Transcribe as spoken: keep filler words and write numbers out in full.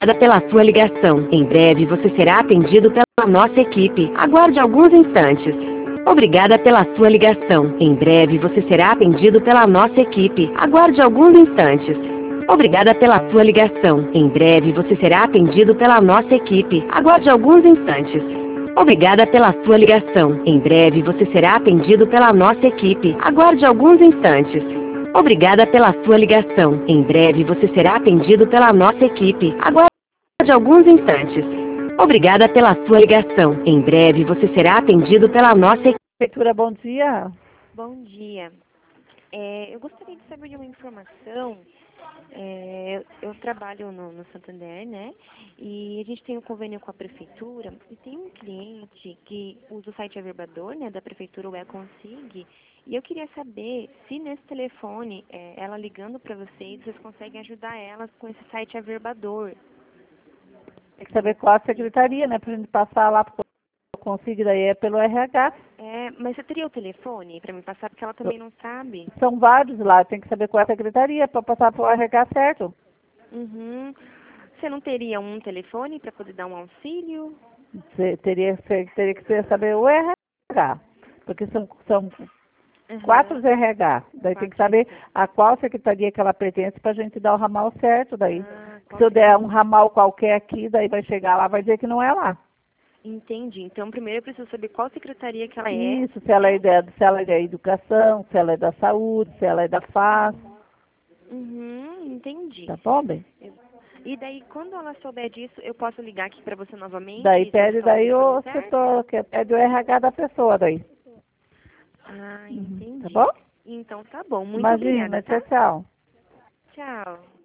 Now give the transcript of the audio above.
Pela sua ligação. Em breve você será atendido pela nossa equipe. Aguarde alguns instantes. Obrigada pela sua ligação. Em breve você será atendido pela nossa equipe. Aguarde alguns instantes. Obrigada pela sua ligação. Em breve você será atendido pela nossa equipe. Aguarde alguns instantes. Obrigada pela sua ligação. Em breve você será atendido pela nossa equipe. Aguarde alguns instantes. Obrigada pela sua ligação. Em breve você será atendido pela nossa equipe. Aguarde de alguns instantes. Obrigada pela sua ligação. Em breve você será atendido pela nossa equipe. Prefeitura, bom dia. Bom dia. É, eu gostaria de saber de uma informação. É, eu, eu trabalho no, no Santander, né? E a gente tem um convênio com a prefeitura e tem um cliente que usa o site Averbador, né, da prefeitura, o E-Consig, e eu queria saber se nesse telefone, é, ela ligando para vocês, vocês conseguem ajudar ela com esse site Averbador. Tem que saber qual a secretaria, né? Pra gente passar lá pro Consig, daí é pelo R H. É, mas você teria o telefone para me passar, porque ela também não sabe? São vários lá, tem que saber qual é a secretaria para passar pro R H certo. Uhum. Você não teria um telefone para poder dar um auxílio? Você teria, você teria que saber o R H, porque são, são Uhum. quatro R H. Daí tem que saber a qual secretaria que ela pertence para a gente dar o ramal certo daí. Ah, Se eu der um ramal qualquer aqui, daí vai chegar lá, vai dizer que não é lá. Entendi. Então, primeiro eu preciso saber qual secretaria que ela é. Isso, se ela é da, se ela é da educação, se ela é da saúde, se ela é da F A S. Uhum, entendi. Tá bom, bem? E daí, quando ela souber disso, eu posso ligar aqui para você novamente? Daí e pede só daí o informação certa? setor, que é do R H da pessoa daí. Ah, Uhum. entendi. Tá bom? Então tá bom. Muito Imagina, obrigada, tá? tchau, tchau. Tchau.